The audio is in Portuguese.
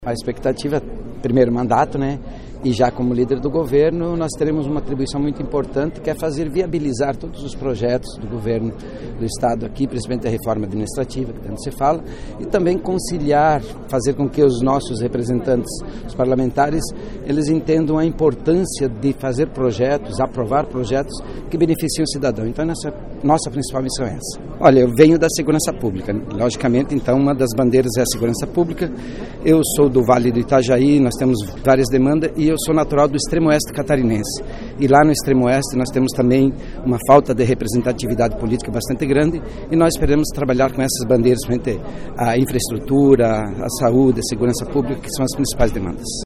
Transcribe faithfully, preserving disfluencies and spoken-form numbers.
A expectativa, primeiro mandato, né? E já como líder do governo, nós teremos uma atribuição muito importante, que é fazer viabilizar todos os projetos do governo do Estado aqui, principalmente a reforma administrativa, que tanto se fala, e também conciliar, fazer com que os nossos representantes, os parlamentares, eles entendam a importância de fazer projetos, aprovar projetos que beneficiem o cidadão. Então, nossa, nossa principal missão é essa. Olha, eu venho da segurança pública, logicamente, então uma das bandeiras é a segurança pública. Eu sou do Vale do Itajaí, nós temos várias demandas e eu sou natural do extremo oeste catarinense. E lá no extremo oeste nós temos também uma falta de representatividade política bastante grande e nós esperamos trabalhar com essas bandeiras, a infraestrutura, a saúde, a segurança pública, que são as principais demandas.